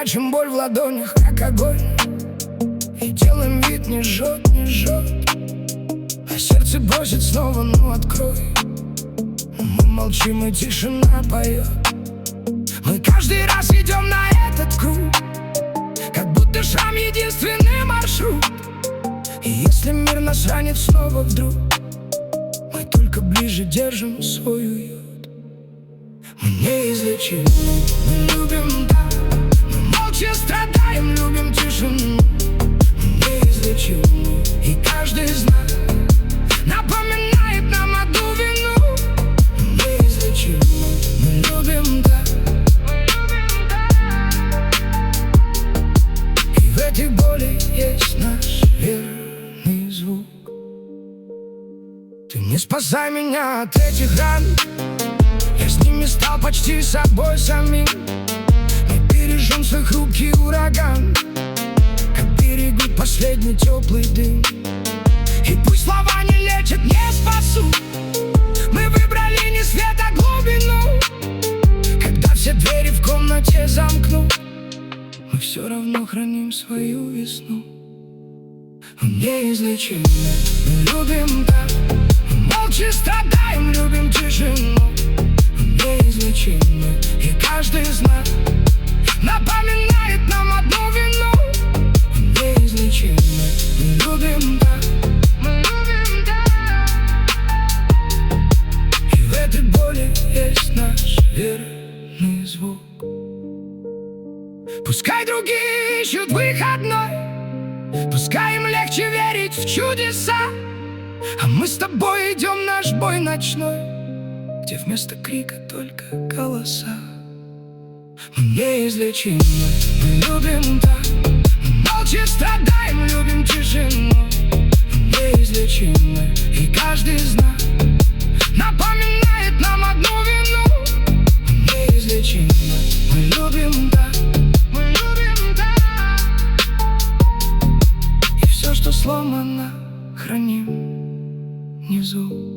прячем боль в ладонях, как огонь, и делаем вид, не жжет, не жжет. А сердце просит снова, ну открой. Мы молчим, и тишина поет. Мы каждый раз идем на этот круг, как будто шрам единственный маршрут. И если мир нас ранит снова вдруг, мы только ближе держим свой уют. Мы неизлечимы, мы любим так, мы молча страдаем, любим тишину. Мы неизлечимы, и каждый из нас напоминает нам одну вину. Мы неизлечимы, мы любим так, и в этой боли есть наш верный звук. Ты не спасай меня от этих ран, я с ними стал почти собой самим. Мы бережем свой хрупкий ураган, как берегут последний теплый дым. И пусть слова не лечат, не спасут, мы выбрали не свет, а глубину. Когда все двери в комнате замкнут, мы все равно храним свою весну. Мы неизлечимы, мы любим так, мы молча страдаем, любим тишину. Мы неизлечимы, и каждый из нас напоминает нам одну вину. Мы неизлечимы, мы любим так, мы любим так, и в этой боли есть наш верный звук. Пускай другие ищут выходной, пускай им легче верить в чудеса, а мы с тобой идем наш бой ночной, где вместо крика только голоса. Мы неизлечимы, мы любим так, мы молча страдаем, любим тишину. Мы неизлечимы, и каждый из нас напоминает нам одну вину. Мы неизлечимы, мы любим так, мы любим так, и все, что сломано, храним внизу.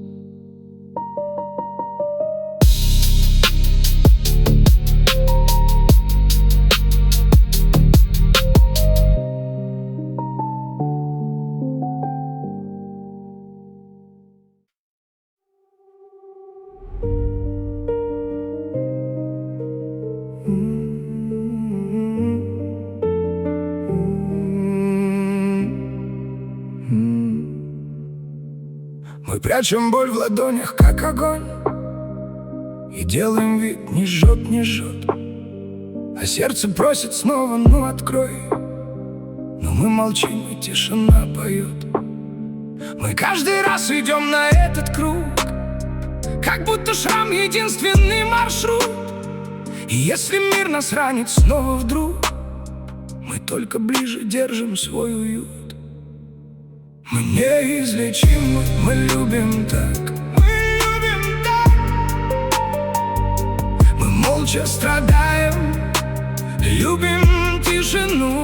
Мы прячем боль в ладонях, как огонь, и делаем вид, не жжет, не жжет. А сердце просит снова, ну открой. Но мы молчим, и тишина поет. Мы каждый раз идем на этот круг, как будто шрам единственный маршрут. И если мир нас ранит снова вдруг, мы только ближе держим свой уют. Мы неизлечимы, мы любим так, мы любим так. Мы молча страдаем, любим тишину.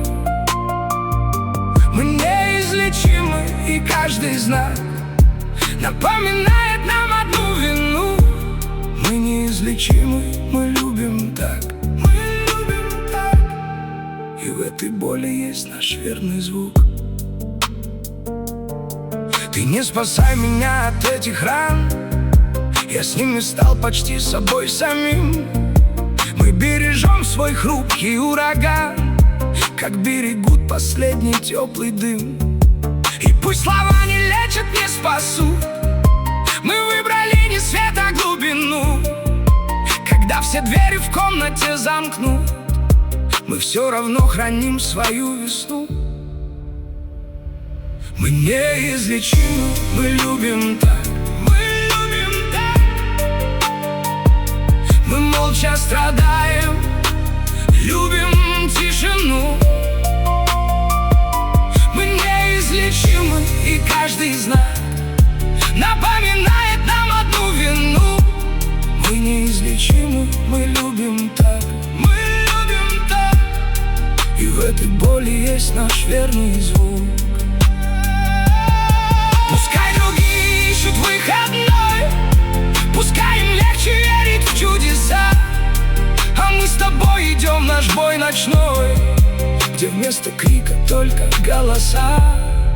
Мы неизлечимы, и каждый из нас напоминает нам одну вину. Мы неизлечимы, мы любим так, мы любим так, и в этой боли есть наш верный звук. Ты не спасай меня от этих ран, я с ними стал почти собой самим. Мы бережем свой хрупкий ураган, как берегут последний теплый дым. И пусть слова не лечат, не спасут, мы выбрали не свет, а глубину. Когда все двери в комнате замкнут, мы все равно храним свою весну. Мы неизлечимы, мы любим так, мы любим так. Мы молча страдаем, любим тишину. Мы неизлечимы, и каждый из нас напоминает нам одну вину. Мы неизлечимы, мы любим так, мы любим так, и в этой боли есть наш верный звук. Пускай другие ищут выходной, пускай им легче верить в чудеса, а мы с тобой идем в наш бой ночной, где вместо крика только голоса.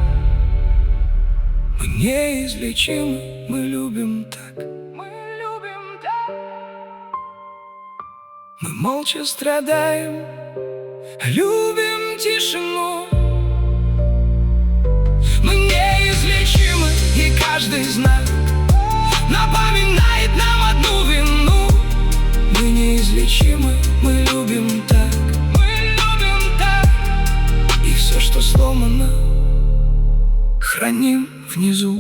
Мы неизлечимы, мы любим так. Мы молча страдаем, любим тишину. Мы неизлечимы, и каждый знак напоминает нам одну вину. Мы неизлечимы, мы любим так. Мы любим так. И все, что сломано, храним внизу.